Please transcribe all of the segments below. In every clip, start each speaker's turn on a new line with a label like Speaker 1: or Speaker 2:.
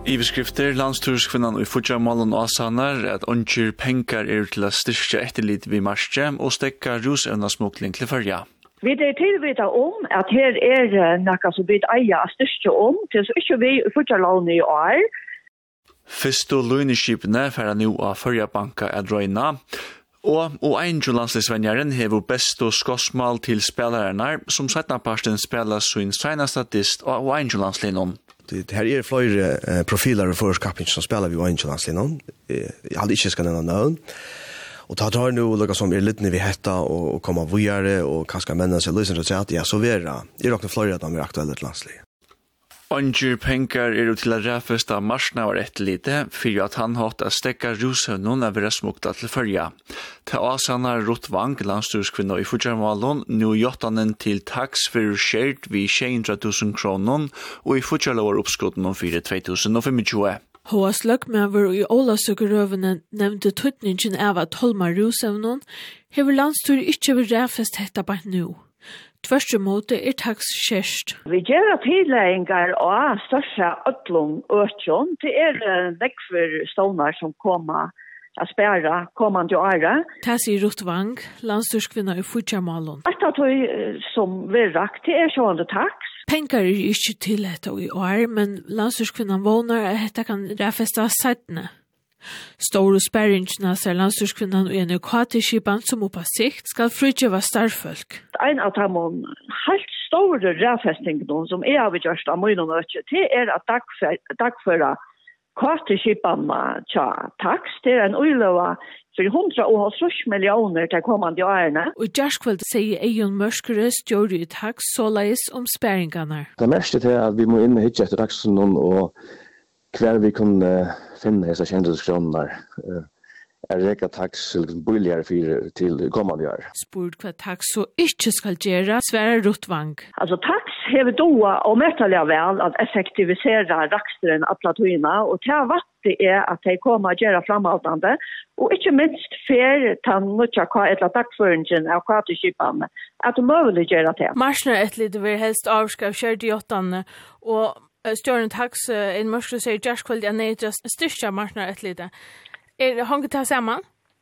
Speaker 1: Iverskrifter, landstyrskvinnan og Fudjamalen Asanar at onkyr pengar til å styrke etterlit ved marsje og stekka rusevnasmokling til førja.
Speaker 2: Vi tilvita at her noe som vi eier å styrke til så ikke vi Fudjamalen i år.
Speaker 1: Fyrstu løgneskipene færa nu av førja banka røyna, og Angel-landslisvenjaren hever besto skosmal til spelarerne som setnaparsten spelar sin seneste dist av Angel-landslinjen.
Speaker 3: Det här flere profiler och förskappning som spelar vi Angel-landslinjen. Jag hade inte ska nämna navn. Och tar nu lika som lite när vi hetta och komma vidare och kanske männa sig lösen att säga att ja så vera. Det räknar fler att de är aktuella till landslag.
Speaker 1: Onkyr pengar til å ræfesta marsna var etterlite, for at han hatt å stekka rushøvnen av resmukta til førja. Til Asana Rotvang, landstyrskvinna i Fudjamalen, nu jottanen til taks for skjert vi 600.000 kroner, og i Fudjalover oppskudden for 2025.
Speaker 4: H.S. Løkmever i Olasøkerøvene nevnte tøtningen av at holma rusevnen, hever landstyr ikke vil ræfest hetta bare nå. Tvärtemot taks kärst.
Speaker 2: Vi gör tilläggar och största ötlung ötjon till nekver stonar som kommer att spärra kommande året.
Speaker 4: Tassi Rotvang, landstyrskvinna i Fudjamalen.
Speaker 2: Att som vi rakt till sådana tax.
Speaker 4: Pengar inte till detta i år, men landstyrskvinnan vånar att detta kan räfesta sättene. Store sperringene ser landstyrskvinnan i en UKT-skipan som oppa sikt skal frutjøva starfolk.
Speaker 2: En av de helt store rævfestingene som har vi gjort av mye nødvendig til at dagføra KT-skipanene tja taks til en uiløva for 130 millioner til kommande årene.
Speaker 4: Og i Gjerskveld sier Eion Mørskere stjåri i taks såleis sperringene.
Speaker 5: Det meste til at vi må inn og hitje etter taksen og hver vi kunne finne disse kjendelskroner reka taks billigere til kommende år.
Speaker 4: Spurt hva taks så ikke skal gjøre, Sverre Rotvang.
Speaker 2: Altså taks hever doa og metallig vel at effektivisere raksteren av platoina, og til vatt at de kommer å gjøre fremhaltende, og ikke minst fer tan mutja hva etla dagføringen av kvartiskipene, at de mulig gjøre det.
Speaker 4: Marsner etterlig vil helst avskav 28, og stjåren taks en mørskere sier Gjerskveld er nedrast styrka marsner etterlig. Hanget det sammen?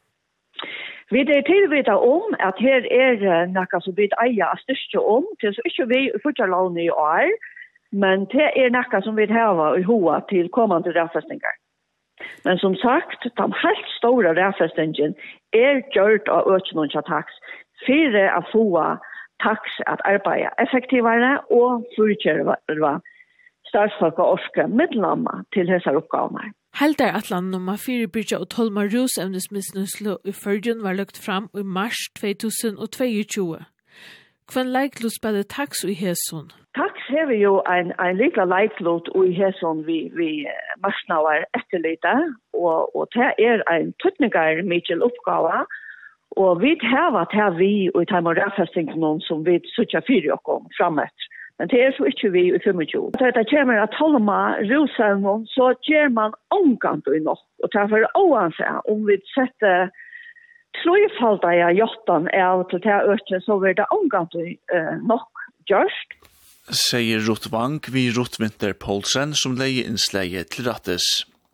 Speaker 2: Vi tilvita at her noe som vi eier å styrke til så ikke vi Fudjamalen i år, men det noe som vi har i hoa til kommende rævfestinger. Men som sagt, de helt store rævfestingen gjort av økningen av taks for å få taks at arbeide effektivere og frukjøre startfolk og orske middelnamma til disse oppgavene.
Speaker 4: Heldar atlan nummer 4 byrja og 12 rusevnesmisnuslo i Førjun var lagt fram i mars 2022. Hvem leiklo spiller taks i Heson?
Speaker 2: Taks hever jo en likla leiklot i Heson vi marsnavar etterlite, og det en tøtningar mykjel oppgave, og vi har vi og i time og rævfestingen som vi sutja 4 år frametter. Men det så ikke vi i 25. Så det kommer at holde rusevnen, så gjør man omgant i nok. Og derfor oansett, om vi setter trøyfaldet i jottan av til det øke, så vil det omgant i nok gjørst.
Speaker 1: Sier Rotvang vi Rotvinter Poulsen som leier innsleie til rattes.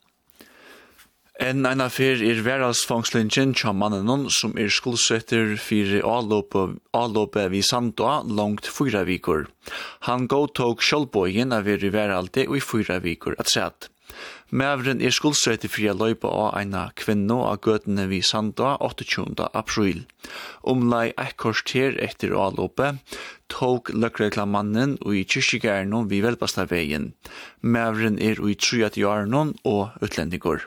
Speaker 1: En affær hverdagsfangslingen til mannen som skuldsetter for avløpet vi Sandå langt 4 viker. Han godtog kjølbøyen av hveralde og i 4 viker at sett. Mævren skuldsetter for å løpe av en kvinne av gøtene vi Sandå 28. april. Omlai et kvarter etter avløpet tog løkreklamannen og i kyrkjegærene vi Velbastaveien. Mævren i 30 årene og utlendinger.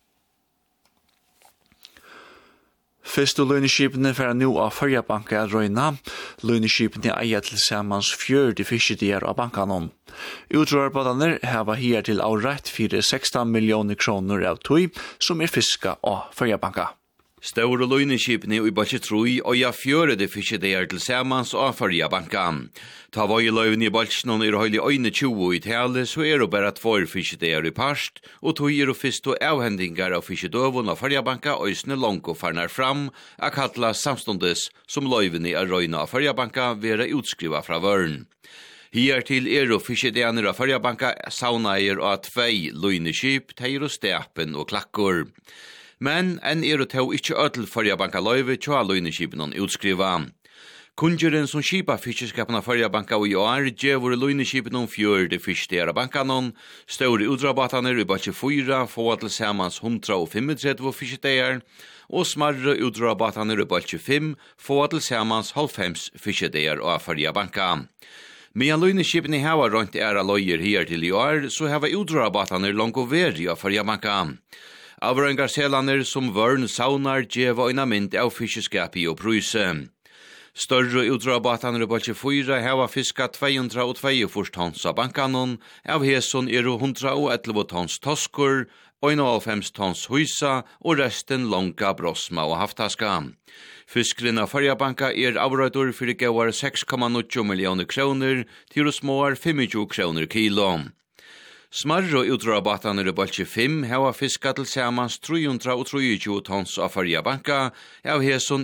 Speaker 1: Fyrstu løgneskipene færa nu av Førjabanka røyna. Løgneskipene eier til samans 40 fiskedier av bankanon. Utrørbadaner hava hier til avrett 16 millioner kroner av tøy som fiska av Førjabanka.
Speaker 6: Store løgneskipene i Balchetrui og ja 4 fiskedier til samans av Førjabanka. Ta var i løgn i Balchenon høylig 21 i tale, så det bare 2 fiskedier i parst, og tog fyrst og avhendingar av fiskedøvun av Førjabanka øysene langt og farnar fram, kalla samstundes som løgn i røyna av Førjabanka være utskriva fra vørn. Hier til og fiskedeaner av Førjabanka saunaier og 2 løyneskip, teir og stepen og klakkor. Men enn og tau ikkje ødel Førjabanka løyve tja løyneskipen og utskriva. Kundgjeren som skipa fiskeskapene av Førjabanka og i år gjevur løyneskipen og 4 fiskedear av bankanon, større udrabataner i balje 4, få til samans 135 fiskedear, og smarre udrabataner i balje 5, få til samans 90 fiskedear av Førjabanka. Medan løyneskipene hava rundt løyer her til i år, så hava udrabataner langt og veri av Førjabanka. Avrengarselaner som vørn saunar djeva øyna mynd av fiskeskapi og prøyse. Større udrabataner i balje 4 hava fiska 202 tons av bankanon, av heson 111 tons toskur, 51 tons huisa og resten longa brosma og haftaska. Fiskeren av Førjabanka avrøyder for ikke var 6,9 millioner kroner til småar 25 kroner kilo. Smarre utrabattaner i balje 5 hava fiska til samans 323 tons av Førjabanka, av heson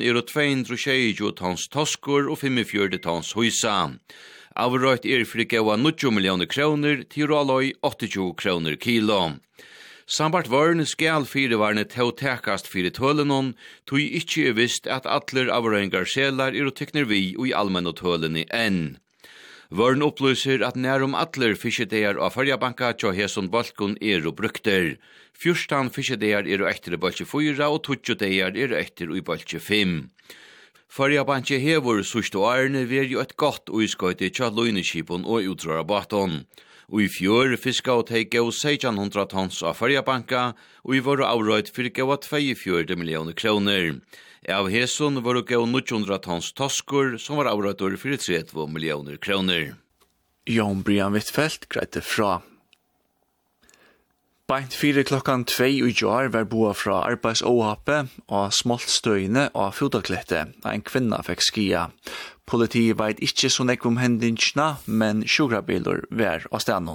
Speaker 6: 220 tons toskur og 45 tons huisa. Avrøyt for ikke var 9 millioner kroner til aloi 80 kroner kilo. Sambart varen skal firevarne tautekast fire tølenon, tog ikkje visst at atler avrøyngar selar og tykner vi og i allmenn og tøleni enn. Varen opplyser at nærum atler fiskedear av Førjabanka tja heson balkon og brukter. 14 fiskedear etter i balje 4 og 20 dear etter i balje 5. Førjabanka hevur sustu årene ver jo et godt uiskøyte tja løyneskipon og utrabaton. Og i fjør fiska og teike og 1600 tons av Førjabanka, og i var avrøyt fyrke av 42 millioner kroner. Av heson var det 900 tons toskur, som var avrøyt for 30 millioner kroner.
Speaker 1: Jon Brian Wittfeldt greite fra. Beint 4:02 i jar var boa fra arbeidsohappe og smoltstøyene og fotaklette. En kvinna fikk skia. Politiet veit ikkje så nekk hendingsna, men sjukrabiler var av stedet.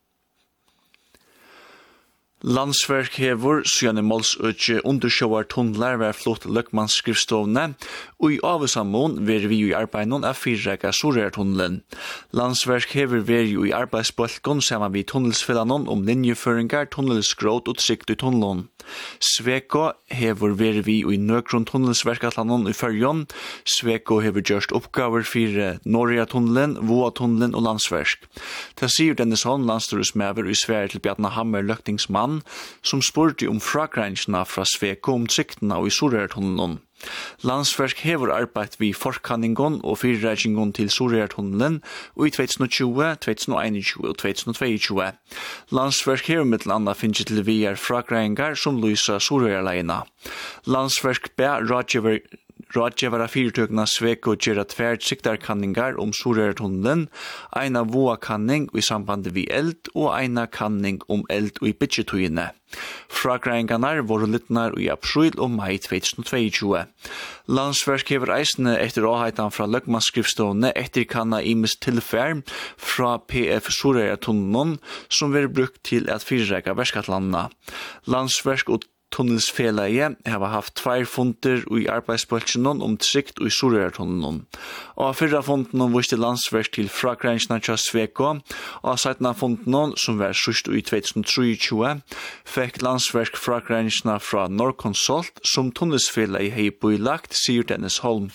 Speaker 1: Landsverk hever siden målsøkje undersjåar tunnlar var flott løkmannsskrivstovne, og i avsammån ver vi i arbeidnon av fyrreka Sorertunnelen. Landsverk hever ver i arbeidsbolkon saman vi tunnelsfellanon linjeføringar, tunnelskråt og sikt i tunnelen. Sveko hever ver vi i nøkron tunnelsverkatlanon i fyrjon. Sveko hever gjørst oppgaver fyrir Norja-tunnelen, Voa-tunnelen og Landsverk. Ta sier denne sånn landstyresmever i Sverige til Bjarne Hammer løktingsmann, som spurte frakrensjena fra Sveko siktena og i Sorertunnelen. Landsverk hever arbeid vi forkanningon og fyrreikingon til Sorertunnelen og i 2020, 2021 og 2022. Landsverk hever mittel anna finnst til vi frakrengar som lysa Sorerleina. Landsverk ber rådgjevara fyrtøkna Sveko gjera tvert siktarkanningar Sorertunnelen, eina voa-kanning i samband vi eld og eina kanning eld og i bytjetøyene. Frakrengarnar voru littnar i april og mai 2022. Landsverk hever eisne etter åheitan fra løkmannsskrivstående etterkanna imes tilfær fra PF Sorertunnelen som vil brukt til at fyrreka verskatlandna. Landsverk og tunnelsfelaie har haft 2 funter i arbeidsbolsjonen sikt og i Sorertunnelen. Og fyrra funten viste Landsverk til frakrensjena tja Sveko, og 17 funten som var sørst i 2023, fikk Landsverk frakrensjena fra Norconsult som tunnelsfelaie hei boilagt, sier Dennis Holm.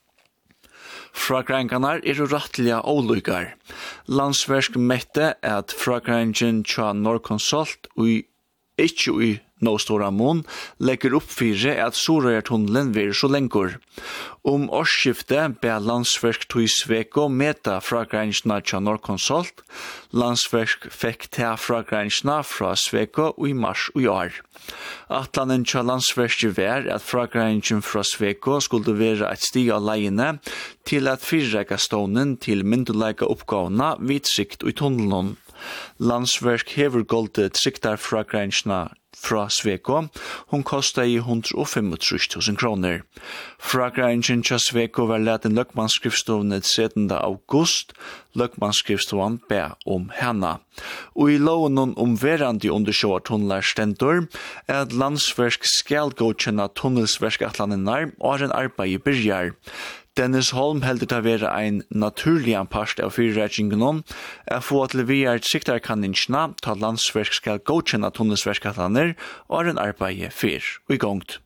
Speaker 1: Frakrengarnar retteliga ólukar. Landsverk mette at frakrengen tja Norconsult og ikkje i Nåstora mån legger opp fyrir at Sorertunnelen vil så lengur. Årsskiftet ber Landsverk tog Sveko meta frakrensjena tja Norconsult. Landsverk fikk ta frakrensjena fra Sveko i mars og i år. Atlanen tja Landsverket var at frakrensjen fra Sveko skulle være et stig av leiene til at fyrreka stånden til myndelega oppgavene vid sikt i tunnelen. Landsverk hever goldet siktar frakrensjena fra Sveko, hun kostet i 135.000 kroner. Frakrensjen tja Sveko var leten løkmannsskrivstovene 17. august, løkmannsskrivstoven be henne. Og i loven verandi undersjåartunnlar stendur, at Landsverk skal godkjenne tunnelsverkatlanenar og en arbeid byrjar. Dennis Holm heldur det være ein naturlig anpast av fyrretjingen få at leverer siktarkanningsna ta landsverk skal godkjenne tunnelsverkatlaner og en arbeid fyr og i gongt.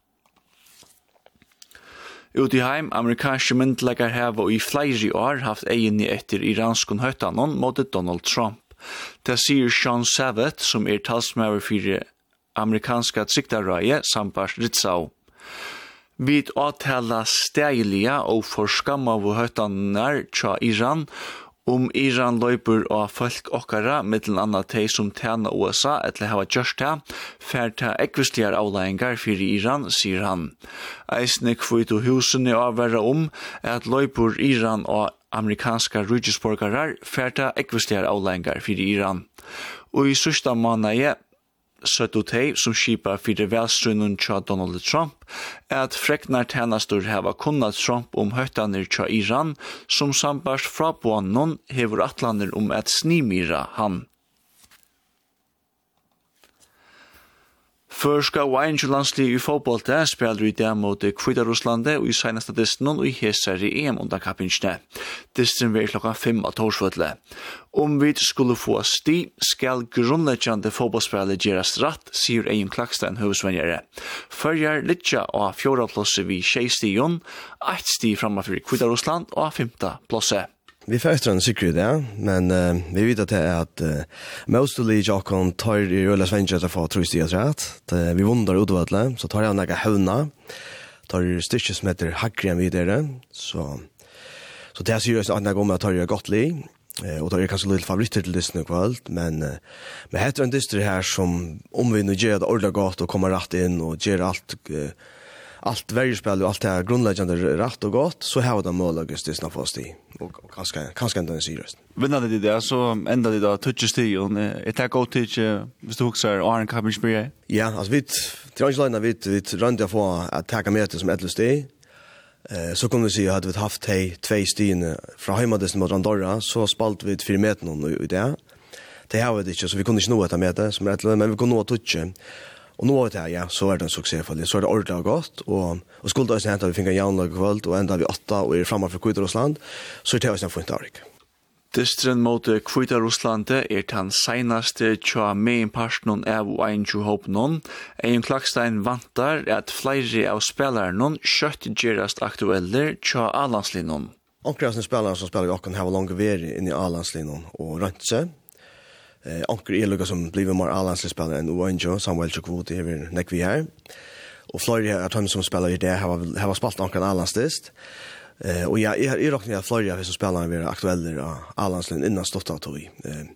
Speaker 1: Ute i heim, amerikanske myndlegger heva i flere år haft egen etter iranskon høytanon mot Donald Trump. Det sier Sean Savet, som talsmaver for amerikanska siktarrøye, sambars Ritzau. Vi avtala steilige og forskamma av høytanar tja Iran, Iran løyper av folk okkara, mittelen anna teg som tjena USA, etter hava gjørst det, færta ekvistligar avleggingar fyrir Iran, sier han. Eisne kvitt og husene avverra at løyper Iran og amerikanska rujisborgarar færta ekvistligar avleggingar fyrir Iran. Og i sørsta måned søttu teg som skipa fyrir velstrunnen tja Donald Trump at freknar tjenastor heva kunnat Trump høytanir tja Iran som sambars fra bånen hever atlaner at snimira han. Førska Wayne-landslig i fotbollte spiller i det mot Kvidaruslandet og i senaste disten og i hesar i EM under kappinsne. Disten vil klokka 5 av torsvøtle. Vi skulle få sti, skal grunnleggjande fotballspillet gjerast ratt, sier Eion Klakstein høvesvenjere. Førjar litja av 4. plosset vi 6 stion, 8 sti framafyr Kvidarusland og 5. plosset.
Speaker 3: Vi fäster en sikkerhet, ja, men vi vet att det är att mostly Jakob tar i rulla svenska att få tröstiga rätt. Vi vundar utvattla, så tar jag några höna. Tar stitches som heter hackren vidare. Så det är seriöst att jag tar jag gottlig. Och det är kanske lite favoriter till lyssna kvällt, men heter en distri här som om vi nu ger det ordentligt gott och kommer rätt in och ger allt värjespel och allt det här grundläggande rätt och gott, så har de möjlighet att snabba fast i. Och kanske inte en seriöst.
Speaker 1: Vinnade de det, så ända de då touches till. Är det gott till, hvis du huxar Arne Kappensberg?
Speaker 3: Ja, alltså vi rönde få att täcka med det som ett steg. Så kunde vi se att vi haft 2 steg från hemmadisten mot Andorra, så spalt vi 4 meter i det. Det har vi inte, så vi kunde inte nå ett med det som ett, men vi kunde nå touchen. Och nu var det ja, så det en succé för det. Så det ordentligt gott och skulle det hända vi fick en jämnlag kväll och ända vi 8 och är framme för Kvidarusland. Så det var sen för Tarik.
Speaker 1: Distren mot Kvidarusland den senaste tja med parten av Einju Hopenon. Eion Klakstein vantar at flere av spelaren kjøtt gerast aktueller tja A-landslinjen.
Speaker 3: Onkrasne spelare som spelar i Åken har långt veri in i A-landslinjen och röntse. Anker Eluga som blir mer A-landsligsspelare än Oanjo, Samuel Chukvuti är nekvi här. Och Florida att han som spelar i det har spalt Anker A-landslist. Och jag är räknar att Florida som spelar är aktuella A-landslinjen innan Stottatoi.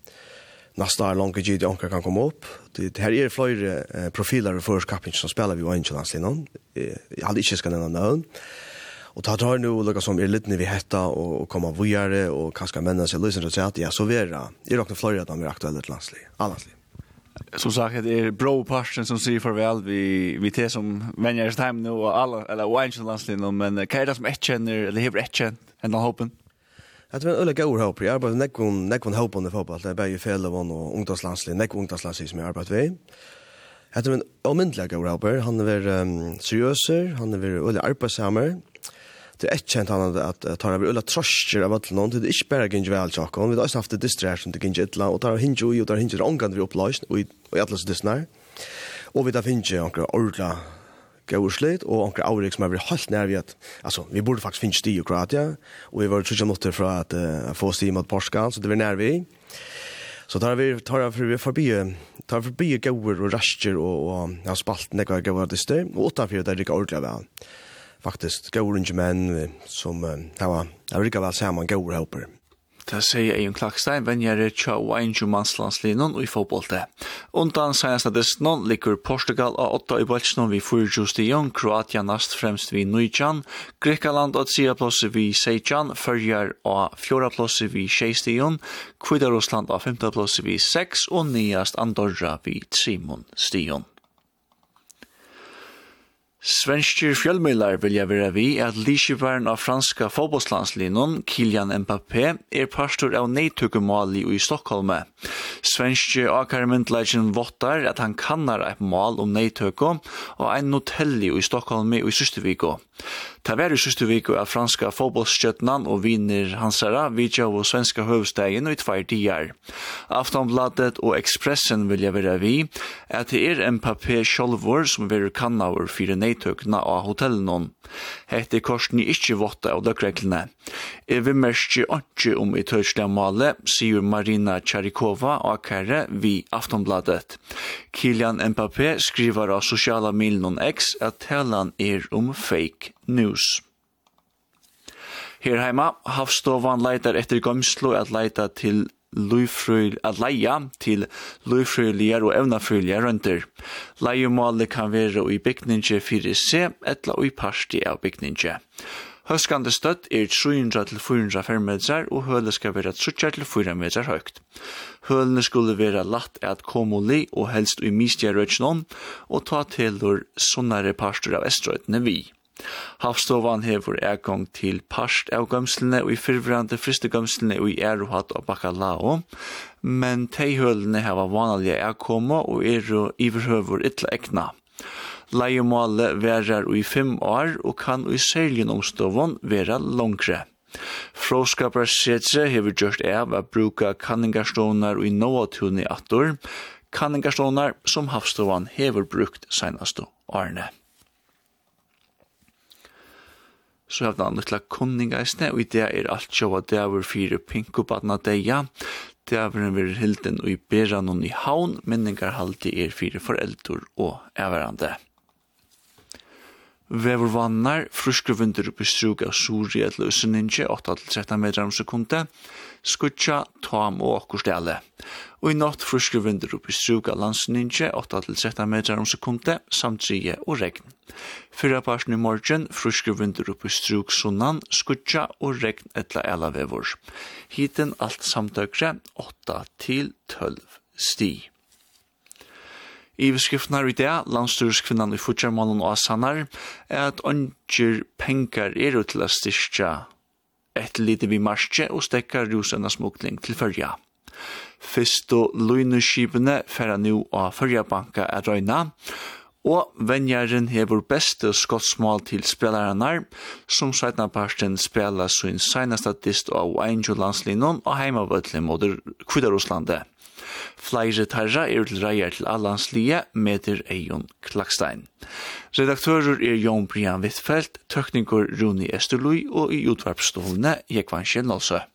Speaker 3: Nästa är långt tid Anker kan komma upp. Det här är Florida profiler för kapten som spelar vid Oanjo-landslinjen. Jag hade inte ska nämna namn. Och tar nu lukka som lite vi hetta och komma vidare och kanske männa sig lösa så att ja så vara. I räknar Florida att de är aktuella till landslig. Allanslig.
Speaker 1: Som sagt det är bro passion som säger farväl vi te som vänjers time nu och alla eller Orange landslig men kan det som ett känner eller har ett känt ända hoppen.
Speaker 3: Det var en god hopp. Jag bara nekon hopp under fotboll. Det är bara fel av och ungdomslandslig, ungdomslandslig som jag arbetat vid. Det var en omyndelig god hopp. Han är seriöser, han är väldigt arbetsammer. Det är känt han att tar över alla trösker av att någon det är inte bara ginge väl Jakob. Vi har också haft det distraction till ginge ettla och tar hinge och tar hinge ångande vi upplöst och alla så dissnar. Och vi tar finche ankra ordla gåslit och ankra Aurix som är helt när vi att alltså vi borde faktiskt finche det och Kroatia och vi var så måste för att få stim mot Portugal så det var när vi så tar förbi gåor och raster och har spalt några gåor det och utanför där det går ordla väl. Faktiskt gåorange män som har riktigt väl samman gåorhopper.
Speaker 1: Det säger Eion Klakstein, vänjare tja Oanjo manslandslinjen i fotbollte. Undan senaste disten ligger Portugal av 8 i bolsjen vid 4 stion, Kroatia nast fremst vid 9, Grekaland av 10 plosser vid 16, Førjar av 4 plosser vid 6 stion, Kvidarusland av 5 plosser vid 6 og nyast Andorra vid 3 stion. Svenskir fjölmøylar vilja vera vi at likivaren av franska fotbollslandslinjen Kylian Mbappé pastor av neitukumåli i Stockholme. Svenskir akarmyndleggen vottar at han kannar et mål neituku og ein notelli i Stockholme i Søsterviko. Ta var i siste viko av franska fotbollsskjøtnan og vinner hansara vidja og svenska høvstegen og i 2 dier. Aftonbladet og Expressen vilja være vi at det Mbappé sjolvor som veru kannauer fire neitøkna av hotellen. Hette korsen er ikkje votta av døkreglene. Vi merker ikke om i tørslega male, sier Marina Charikova og Akare vi Aftonbladet. Kylian Mbappé skriver av sosiala medier X at talan om fake news. Her heima, Havstovan leitar etter gømslo at leia til løyfrøyligar og evnafrøyligar rønter. Leiemålet kan være i bygninge 4C etla og i parti av bygninge. Høskande støtt 300-400 fermeter og hølet skal være 3-4 meter høyt. Hølene skulle være latt at komoli og helst i mistjerøtjnån og ta til sånnare parster av estrøytene vi. Havstovan hever gang til parst av gømslene og i fyrvrande fristegømslene og i Erohat og Bacalao, men teihølene hever vanlige avkomma og iverhøver ytla ekna. Leiemålet værer i 5 år og kan i særlig omståvån være langre. Fråskaparsetre hever gjort av å bruke kanningarstånar og i nåatun i attor, kanningarstånar som Havstovan hever brukt senaste årene. Så har vi litt kunningeisne, og i det alt sjåa dæver 4 pinkopatna deia. Dæveren vil hilden og i beranon i haun, minningarhaldi 4 foreldor og everande. Vevervannar, fruskruvindur oppi strug av suri et løseninje, 8-13 meter om sekunde, skutja, tam og okkurstelle. Og i natt fruskruvindur oppi strug av landseninje, 8-13 meter om sekunde, samt 3 og regn. Fyrra parten i morgen, fruskruvindur oppi strug sunnan, skutja og regn etla elavevor. Hiten alt samtøkre, 8-12 sti. I beskriften her i det, landstyrskvinnan i Futjarmålen og Asanar, at ånger pengar til å styrkja et lite vi marsje og stekkar rusenna smukling til førja. Fyrst og løgneskipene færa nu av førjabanka er røyna, og venjaren hever beste skottsmål til spelaranar, som sveitna parten spela sin senasta dist av Angel-landslinjen og heimavøtlig mot Kvidaroslandet. Flere tarra til reier til Allandslie med Eion Klakstein. Redaktører Jon Brian Wittfeldt, tekniker Runi Esterlui og i utvarpsstålene Jekvan Kjellnålsø.